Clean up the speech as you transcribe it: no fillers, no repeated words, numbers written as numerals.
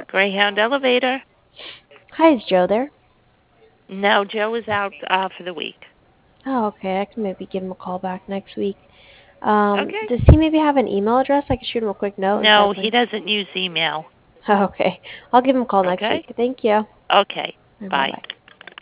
Greyhound Elevator. Hi, is Joe there? No, Joe is out for the week. Oh, okay. I can maybe give him a call back next week. Okay. Does he maybe have an email address? I can shoot him a quick note and No, he circling. doesn't use email. Oh, okay. I'll give him a call next Okay? week. Thank you. Okay. Bye Bye. bye.